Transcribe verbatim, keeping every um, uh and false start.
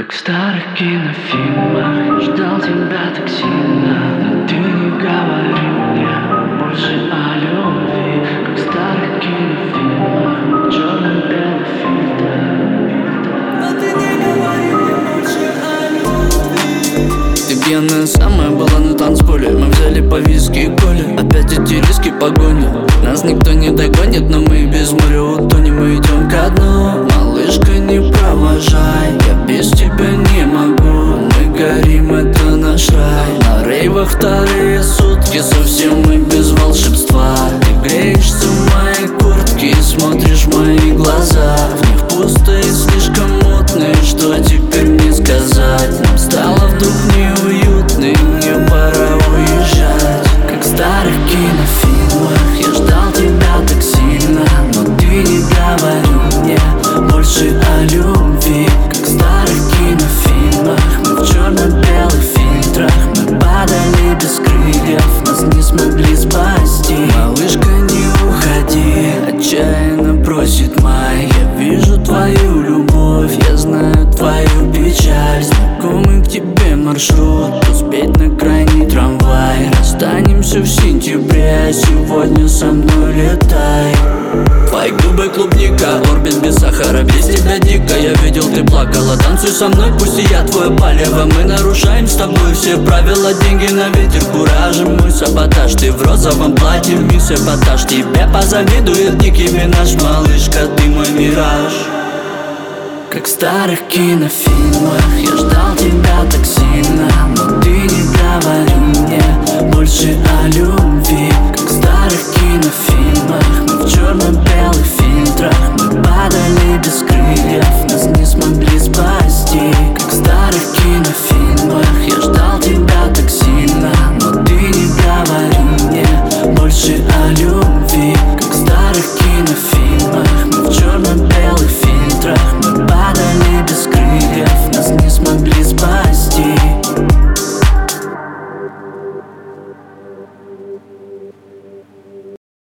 Как в старых кинофильмах, ждал тебя так сильно, но ты не говорил мне больше о любви. Как в старых кинофильмах, черно-белый фильтр, но ты не говорил мне больше о любви. Ты пьяная самая была на танцполе, мы взяли по виски и коле. Опять эти риски погони, нас никто не догонит, но мы без моря утонем, мы идем ко дну. Малышка, не провожай, я без тебя не могу. Мы горим, это наш рай. На рейвах вторые сутки, совсем мы без волшебства. Ты греешься в моей куртке и смотришь в мои глаза. В них пустые, слишком мутные, что теперь мне сказать? Нам стало вдруг неуютно, и мне пора уезжать. Как в старых кинофильмах, я ждал тебя так сильно, но ты не говорил мне больше о любви. Как в старых кинофильмах, мы в черно-белых фильтрах, мы падали без крыльев, нас не смогли спасти. Малышка, не уходи, отчаянно просит май. Я вижу твою любовь, я знаю твою печаль. Знакомый к тебе маршрут, успеть на крайний трамвай. Расстанемся в сентябре, сегодня со мной летай. Твои губы клубника, орбит без сахара, без тебя дико. Я видел, ты плакала, танцуй со мной, пусть и я твое палево. Мы нарушаем с тобой все правила, деньги на ветер, куражем мой саботаж. Ты в розовом платье, мисс эпатаж, тебе позавидует Ники Минаж. Малышка, ты мой мираж. Как в старых кинофильмах, я ждал тебя так сильно, но ты не говорил мне больше о любви. Как в старых кинофильмах, мы в черном